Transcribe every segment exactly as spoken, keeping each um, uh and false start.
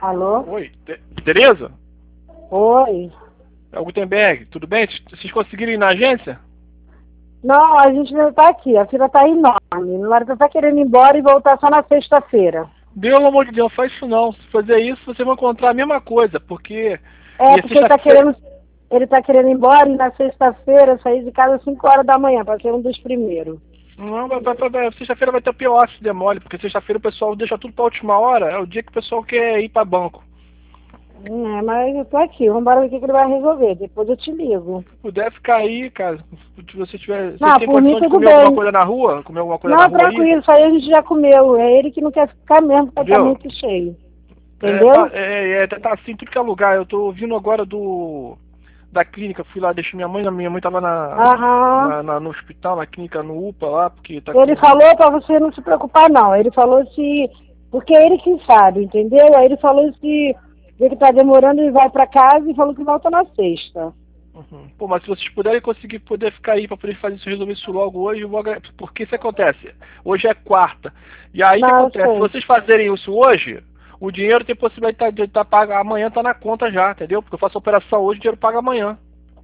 Alô? Oi, Te- Tereza? Oi. É o Gutenberg, tudo bem? Vocês conseguiram ir na agência? Não, a gente não tá aqui. A fila tá enorme. O marido tá querendo ir embora e voltar só na sexta-feira. Pelo amor de Deus, não faz isso não. Se fazer isso, vocês vão encontrar a mesma coisa, porque... É, e porque ele tá sexta-feira- querendo. Ele tá querendo ir embora e na sexta-feira sair de casa às cinco horas da manhã, pra ser um dos primeiros. Não, vai- vai- vai- sexta-feira vai ter o pior se demole, porque sexta-feira o pessoal deixa tudo pra última hora, é o dia que o pessoal quer ir pra banco. Hum, É, mas eu tô aqui. Vamos embora ver o que que ele vai resolver. Depois eu te ligo. Se puder ficar aí, cara, se você tiver... Vocês Não, têm por mim condição de tudo comer alguma bem. coisa na rua? Comer alguma coisa Não, na rua aí? tranquilo. Isso aí a gente já comeu. É ele que não quer ficar mesmo, porque tá Entendeu? muito cheio. É, Entendeu? tá, é, é, tá assim, tudo que é lugar. Eu tô vindo agora do... da clínica, fui lá, deixei minha mãe, minha mãe tava na, Aham. na, na- no hospital, na clínica, no UPA lá, porque tá Ele com... falou pra você não se preocupar, não. Ele falou se... Porque é ele que sabe, entendeu? Aí ele falou se vê que tá demorando, ele vai pra casa e falou que volta na sexta. Uhum. Pô, mas se vocês puderem conseguir poder ficar aí pra poder fazer isso, resolver isso logo hoje, eu vou agra- porque isso acontece. Hoje é quarta. E aí o que Não, eu acontece? sei. Se vocês fazerem isso hoje, o dinheiro tem possibilidade de estar pago amanhã, tá na conta já, entendeu? Porque eu faço a operação hoje, o dinheiro paga amanhã.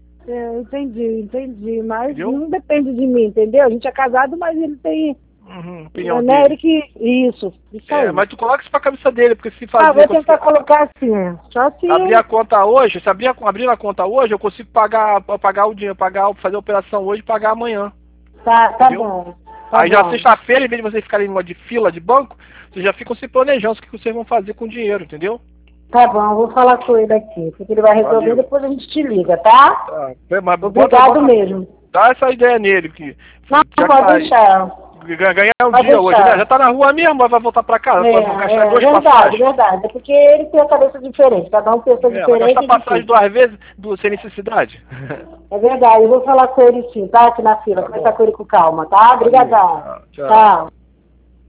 É, entendi, entendi. Mas Entendeu? não depende de mim, entendeu? A gente é casado, mas ele tem... Uhum, opinião Né, dele. ele que... Isso, isso aí. É, mas tu coloca isso pra cabeça dele, porque se Ah, fazer... vou conseguir- tentar colocar assim, é. Só se... Abrir a conta hoje, se abrir a, abrir a conta hoje, eu consigo pagar, pagar o dinheiro, pagar, fazer a operação hoje e pagar amanhã. Tá, tá Entendeu? bom. Tá Aí já bom. sexta-feira, em vez de vocês ficarem numa de fila de banco, vocês já ficam se planejando o que vocês vão fazer com o dinheiro, entendeu? Tá bom, eu vou falar com ele aqui. O que ele vai resolver, Valeu. depois a gente te liga, tá? Tá, mas Obrigado mesmo. Dá essa ideia nele, que Não, já que pode tá aí, deixar. ga- ganhar um Pode dia hoje, deixar. né? Já tá na rua mesmo, mas vai voltar pra casa, É, vai gastar é duas verdade, passagens. verdade. É porque ele tem a cabeça diferente, cada um pensa É, vai diferente. gastar é passagem difícil. duas vezes do, sem necessidade. É verdade, eu vou falar com ele sim, tá? Aqui na fila, Tá conversar bom. com ele com calma, tá? Obrigadão. Valeu, tchau. Tchau.